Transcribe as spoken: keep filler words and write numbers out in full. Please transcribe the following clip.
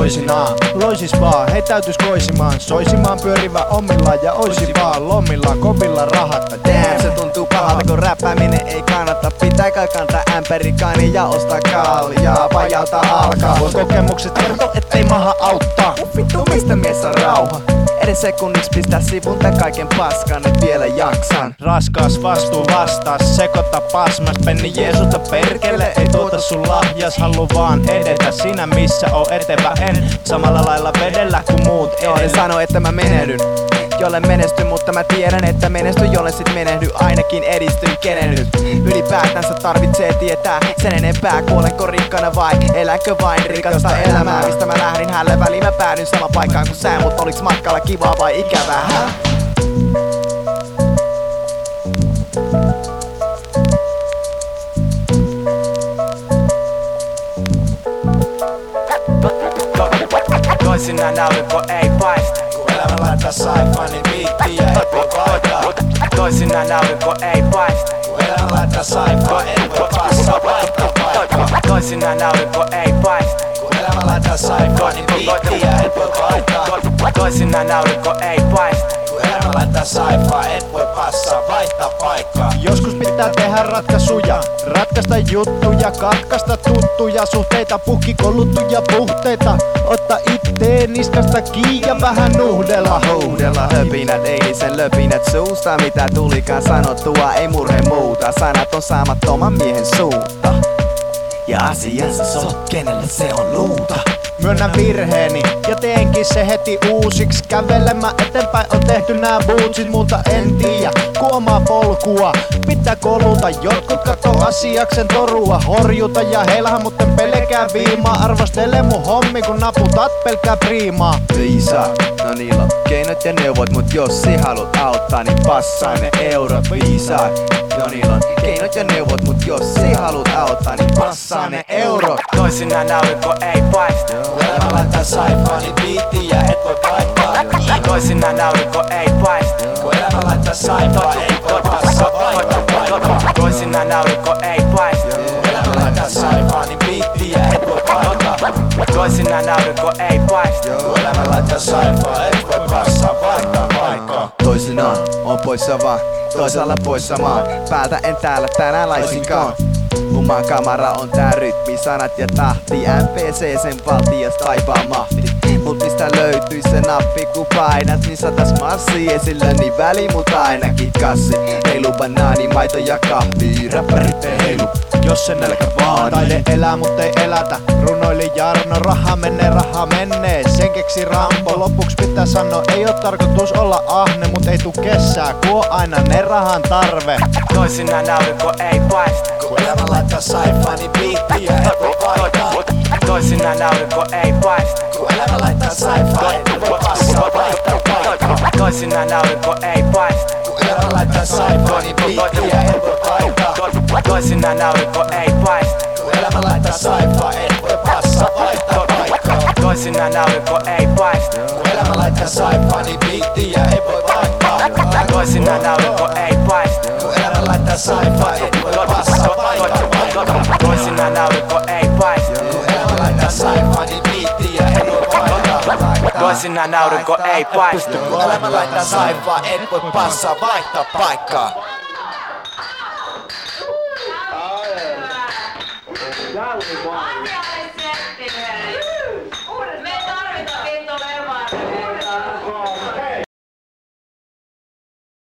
toisinaan. Loisis vaan, heittäytys koisimaan, soisimaan pyörivä omillaan ja oisi vaan lomilla, kovilla rahatta. Damn, se tuntuu pahalta kun räppääminen ei kannata. Pitää kai kantaa ämpärikaani ja ostaa kaljaa, vajauta alkaa. Voin kokemukset kertoo, ettei maha auttaa. Vittu mistä mies on rauha? Edes sekunniksi pistää sivun tän kaiken paskan, nyt vielä jaksan. Raskas vastuu vastaas, sekoita pasmas. Penni Jeesusta perkele, ei tuota sun lahjas. Haluu vaan edetä, sinä missä oo etevä en. Samalla lailla vedellä kuin muut edellä. En sano että mä menehdyn, jolle menesty, mutta mä tiedän että menesty, jolle sit menehdy. Ainakin edistyn, kenen nyt ylipäätänsä tarvitsee tietää sen enempää. Kuolenko rikkana vai elänkö vain rikasta elämää? Mistä mä lähdin hälle väliin, mä päädyin sama paikkaan kuin sä. Mut oliks matkalla kivaa vai ikävää? Hä? Toisinaan aurinko ei paista, kun elämä laittaa sci-fi biittiä, et voi paikkaa. Toisinaan aurinko ei paista, kun elämä laittaa sci-fi, et voi passaa, vaihtaa paikkaa. Toisinaan aurinko ei paista, kun elämä laittaa sci-fi biittiä, et voi paikkaa. Toisinaan aurinko ei paista, kun elämä laittaa sci-fi, et voi passaa, vaihtaa paikkaa. Joskus pitää tehdä ratkaisuja, ratkaista juttuja, katkaista tuttuja suhteita, puhki kolluttuja puhteita. Otta itteen niskasta kiinni ja vähän nuhdella. Huudella höpinät, eilisen löpinät suusta. Mitä tulikaan sanottua, ei murhe muuta. Sanat on saamattoman miehen suuta. Ja asiansa sot, kenelle se on luuta. Myönnän virheeni ja teenkin se heti uusiksi. Kävelemään eteenpäin on tehty nää bootsit, mutta en tiedä ku omaa polkua pitää koluta. Jotkut kattoo asiaksen torua, horjuta ja heillähän mutten pelkää viimaa. Arvostele mun hommi kun naputat pelkää priimaa. Viisaat, no niillä on keinot ja neuvot, mut jos sä haluat auttaa niin passaa ne eurot. Viisaat, no niillä on keinot ja neuvot, mut jos sä haluat auttaa niin passaa ne eurot. Toisinaan aurinko ei paista, kun elämä laittaa sci-fi biittiä, et voi paikkaa. Toisinaan aurinko ei paista, kun elämä laittaa sci-fi, et voi passaa, vaihtaa paikkaa. Toisinaan aurinko ei paista, kun elämä laittaa sci-fi biittiä, et voi paikkaa. Toisinaan aurinko ei paista, kun elämä laittaa sci-fi, et voi passaa, vaihtaa paikkaa. Toisinaan on poissa vaan, toisaalla poissa maan. Päältä en täällä tänään laisinkaan. Umman kamara on tää rytmi, sanat ja tahti. M P C sen valtias taivaan mahti. Mut mistä löytyi se nappi kun painat, niin satas massi esillä niin väli mut ainakin kassi. Heilu banaani, maito ja kahvi, räppärit ei heilu, jos se nälkä vaan. Taide elää mut ei elätä, runoili Jarno. Raha menee, raha menee, sen keksi Rambo. Lopuks pitää sanoa, ei oo tarkoitus olla ahne, mut ei tuu kessää, ku on aina ne rahan tarve. Toisinaan aurinko ei paista, kun elämä laittaa sci-fi biittiä, et voi paikkaa. Toisinaan aurinko ei paista, kun elämä laittaa sci-fi, et voi passaa, vaihtaa paikkaa. Toisinaan aurinko ei paista, kun elämä laittaa sci-fi biittiä, et voi paikkaa. Toisinaan aurinko ei paista, kun elämä laittaa sci-fi, et voi passaa, vaihtaa paikkaa. Toisinaan aurinko ei paista, kun elämä laittaa sci-fi biittiä, et voi paikkaa. Toisinaan aurinko ei paista, kun elämä laittaa sci-fi, et voi passaa, vaihtaa paikkaa. Toisinaan aurinko ei paista, kun elämä laittaa sci-fi biittiä, et voi paikkaa. Toisinaan aurinko ei paista, kun elämä laittaa sci-fi, et voi passaa, vaihtaa paikkaa.